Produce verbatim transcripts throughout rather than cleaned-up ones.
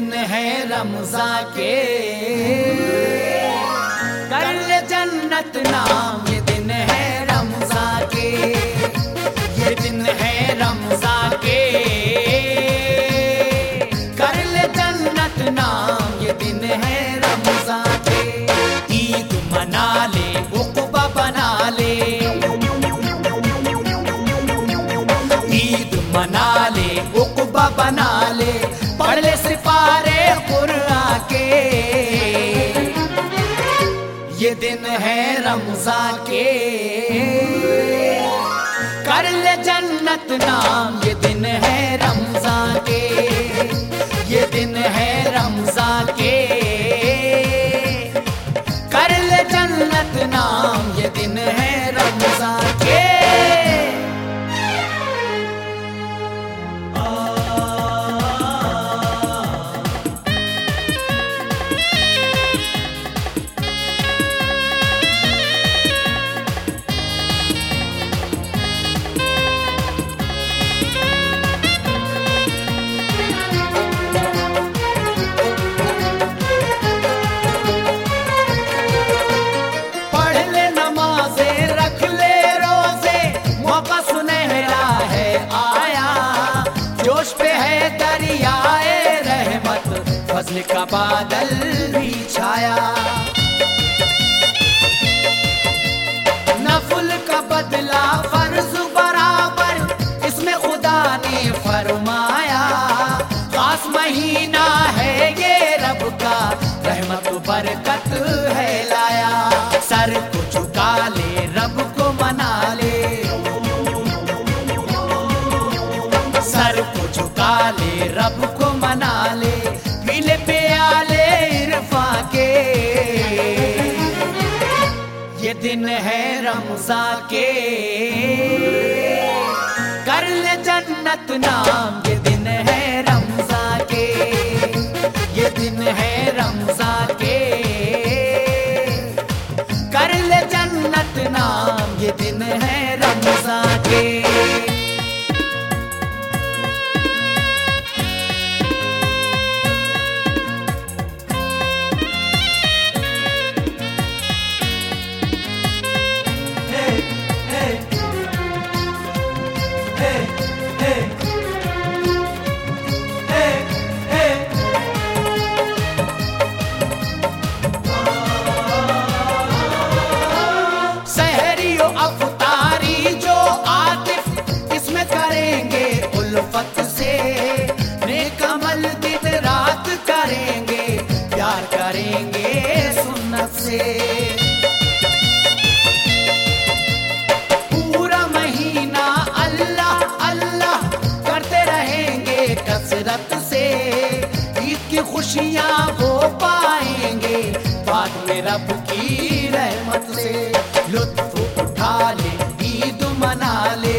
दिन है रमज़ान के, कर ले जन्नत नाम। ये दिन है रमज़ान के, ये दिन है रमज़ान के, कर ले जन्नत नाम। ये दिन है रमज़ान के, ईद मना ले, उक़बा बना ले, ईद मना ले, उक़बा बना ले, पढ़ ले सिपारे कुरान के। ये दिन है रमज़ान के, कर ले जन्नत नाम। ये दिन है रमज़ान के, ये दिन है रमज़ान के, कर ले जन्नत नाम। ये दिन है रमज़ान के। फज़्ल का बादल भी छाया, नफल का बदला फर्ज बराबर, इसमें खुदा ने फरमाया। खास महीना है ये रब का, रहमत बरकत है लाया। सर को झुका ले, रब को मना ले, सर को झुका ले, रब को मना ले, पीले प्याले इरफा के। ये दिन है रमज़ान के, कर ले जन्नत नाम। ये दिन है रमज़ान के, ये दिन है रमज़ान के, कर ले जन्नत नाम। ये दिन है रमज़ान के। उल्फत से नेक अमल दिन रात करेंगे, प्यार करेंगे सुन्नत से। पूरा महीना अल्लाह अल्लाह करते रहेंगे कसरत से, ईद की खुशियाँ वो पाएंगे बाद में रब की रहमत से। लुत्फ उठा ले, ईद मना ले,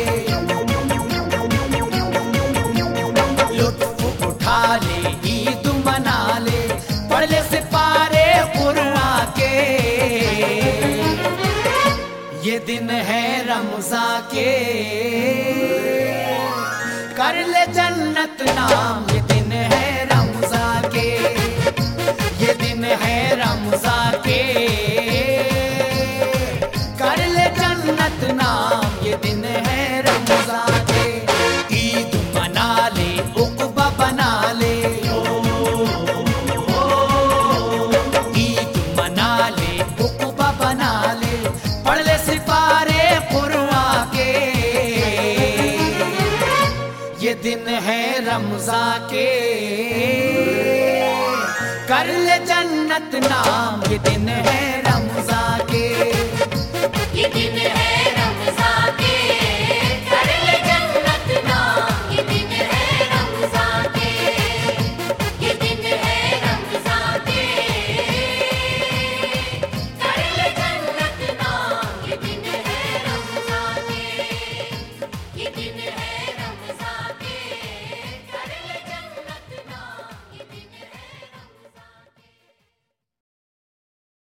ईद मना ले, पढ़ ले सिपारे कुरान के। ये दिन है रमज़ान के, कर ले जन्नत नाम। ये दिन है रमज़ान के, ये दिन है रमज़ान के, कर ले जन्नत नाम। ये दिन है रमज़ान के, ईद मना ले, उक़बा बना ले, ईद मना ले, उक़बा बना ले, पढ़ ले सिपारे कुरान के। ये दिन है रमज़ान के, कर ले जन्नत नाम। ये दिन